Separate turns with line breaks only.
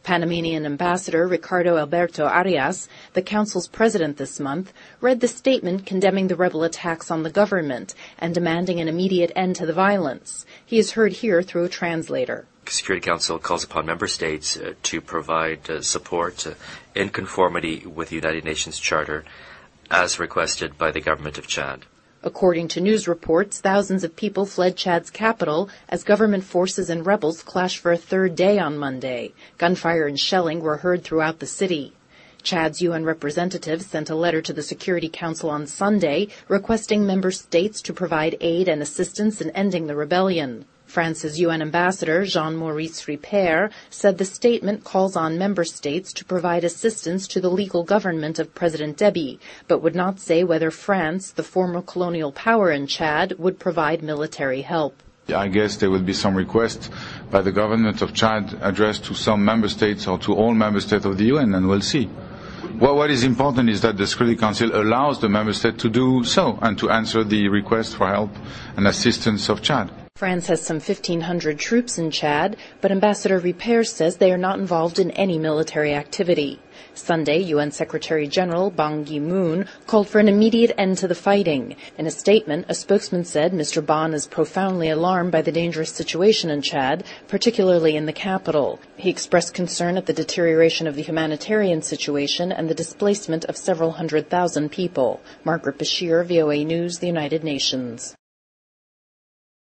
Panamanian Ambassador Ricardo Alberto Arias, the Council's president this month, read the statement condemning the rebel attacks on the government and demanding an immediate end to the violence. He is heard here through a translator.
Security Council calls upon member states to provide support in conformity with the United Nations Charter as requested by the government of Chad.
According to news reports, thousands of people fled Chad's capital as government forces and rebels clashed for a third day on Monday. Gunfire and shelling were heard throughout the city. Chad's UN representative sent a letter to the Security Council on Sunday requesting member states to provide aid and assistance in ending the rebellion. France's UN ambassador, Jean-Maurice Ripert, said the statement calls on member states to provide assistance to the legal government of President Deby, but would not say whether France, the former colonial power in Chad, would provide military help.
I guess there will be some requests by the government of Chad addressed to some member states or to all member states of the UN, and we'll see. What is important is that the Security Council allows the member state to do so and to answer the request for help and assistance of Chad.
France has some 1,500 troops in Chad, but Ambassador Ripert says they are not involved in any military activity. Sunday, UN Secretary General Ban Ki-moon called for an immediate end to the fighting. In a statement, a spokesman said Mr. Ban is profoundly alarmed by the dangerous situation in Chad, particularly in the capital. He expressed concern at the deterioration of the humanitarian situation and the displacement of several 100,000 people. Margaret Bashir, VOA News, the United Nations.